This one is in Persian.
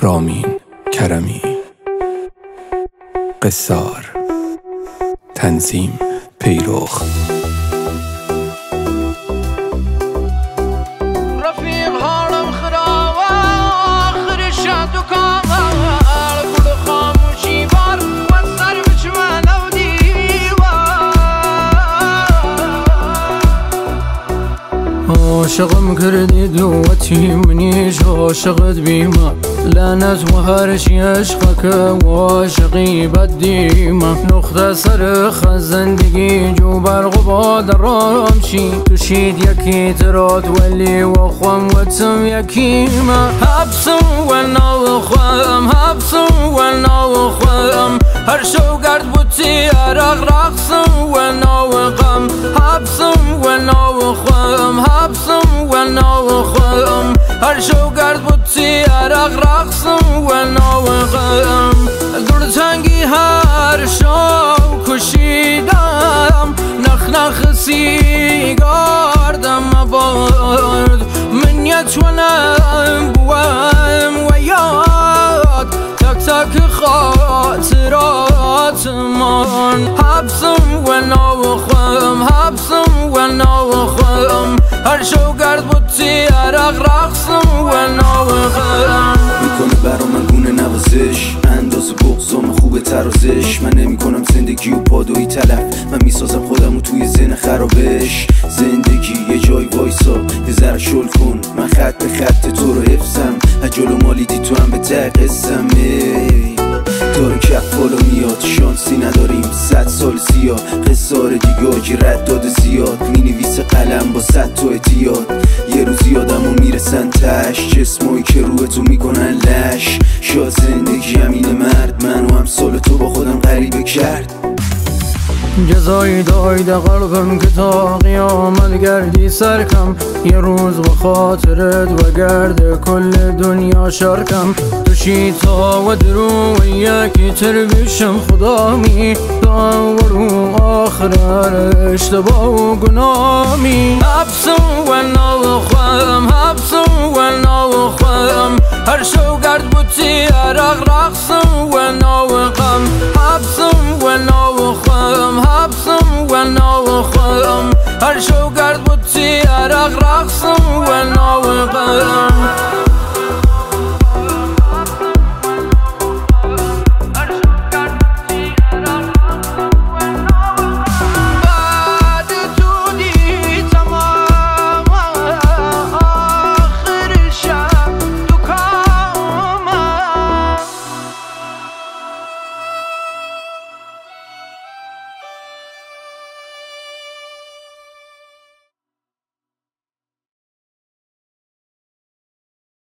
رامین کرمی. قصار تنظیم پیروخ. عاشقم کردی دوتی منیش عاشقت بیما لعنت و هرشی عشقك و عاشقی بدیما نقطه سرخ زندگی جو برق و باد رامشی تشید یکی تراد ولی و خوام و تم یکیما حبسم و ناوخوام حبسم و ناوخوام هر شو گرد بوتی عرق رقصم و ناوقم حبسم و ناوخوام حبسم و ناوخوام هر شو گرد بوتی عرق رقصم و ناوقم دلتنگی هر شو کشیدم نخ نخ سیگاردم مبارد من یتونم بوام و یاد تک تک خاطرات من حبسم و ناوخوام حبسم و ناوخوام هر شو گرد بوتی عرق رقصم و ناوقم میکنه برا من گونه نوازش انداز بغضام خوبه ترازش من نمی کنم زندگی و پادوی تلف من میسازم خودم و توی ذهن خرابش زندگی یه جای وایسا یه ذره شل کن من خط به خط تو رو حفظم اجل و مالیدی تو هم به تقصم داره کف بالا میاد شانسی نداریم 100 سال سیاه قصار دیگاجی رد داده زیاد مینویسه قلم با 100 تا اعتیاد یه روزی آدم و میرسن تش جسمایی که روی تو میکنن لش شاید زندگی همین مرد منو هم سال تو با خودم غریبه کرد جزایی دایده قلبم که تا قیامت گردی سرکم یه روز با خاطرت و گرد کل دنیا شرکم توشی تا و درو و یکی تر بیشم خدا می داورو آخر اشتباه و گنامی حبسم و ناوخوام حبسم و ناوخوام هر شو گرد بوتی عرق رقصم و ناوقم حبسم و ناوخوام حبسم و ناوخوام هر شو گرد بوتی عرق رقصم و ناوقم